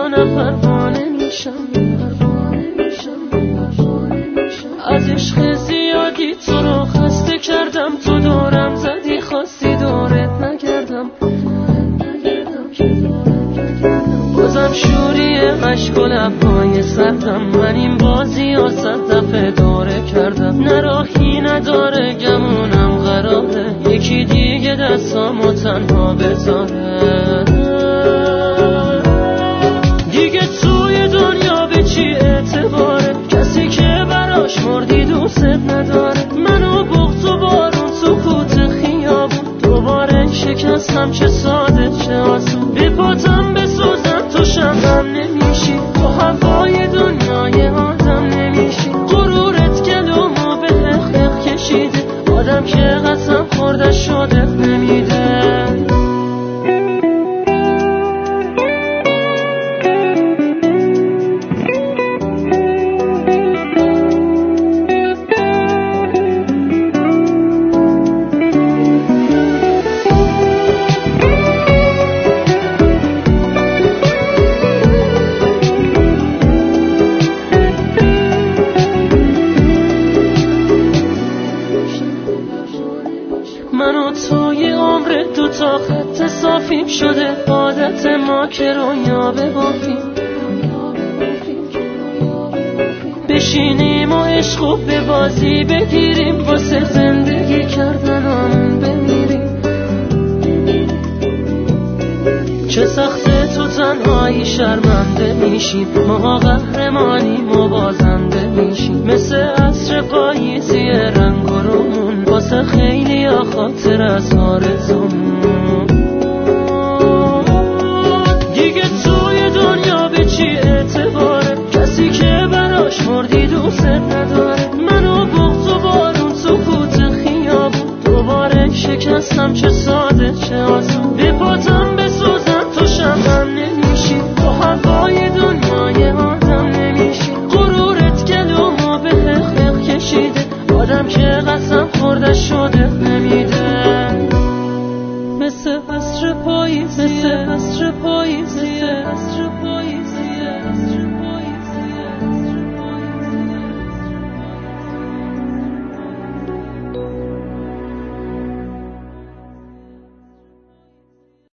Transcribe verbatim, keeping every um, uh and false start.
کنم پروانه میشم. از عشق زیادی تو رو خسته کردم، تو دورم زدی خواستی دورت نگردم. بازم شوری عشق و لبهای سردم، من این بازی ها صد دفعه دوره کردم. نه راهی نداره گمونم قراره یکی دیگه دستامو تنها بذاره. دیگه توی دنیا به چی اعتباره کسی که براش مردی دوست نداره. منو بغض و بارون سکوت خیابون دوباره شکستم، چه ساده چه آسون. به پاتم بسوزم تو شمعم نمیشی، تو هوای دنیای آدم نمیشی. غرورت گلومو به حق حق کشیده، آدم که قسم خورده شده نمیده. من و توی عمر دو تا خط صافیم شده، عادت ما که رویا ببافیم. بشینیم و عشقو به بازی بگیریم، واسه زندگی کردنامون بمیریم. چه سخته تو تنهایی شرمنده میشیم، ما قهرمانیم و بازنده میشیم. مثل عصر پاییزی رنگ و رومون، واسه خیلی ها خاطر از آرزومون. دیگه توی دنیا به چی اعتباره کسی که براش مردی دوست نداره. منو بغض و بارون سکوت خیابون دوباره شکستم، چه ساده چه آسون. به پاتم بسوزم تو شمعم نمیشی، تو هوای دنیای آدم نمیشی. غرورت گلومو به حق حق کشیده، آدم که قسم خورده شده نمیده. مثل عصر پاییزی، مثل عصر پاییزی، مثل عصر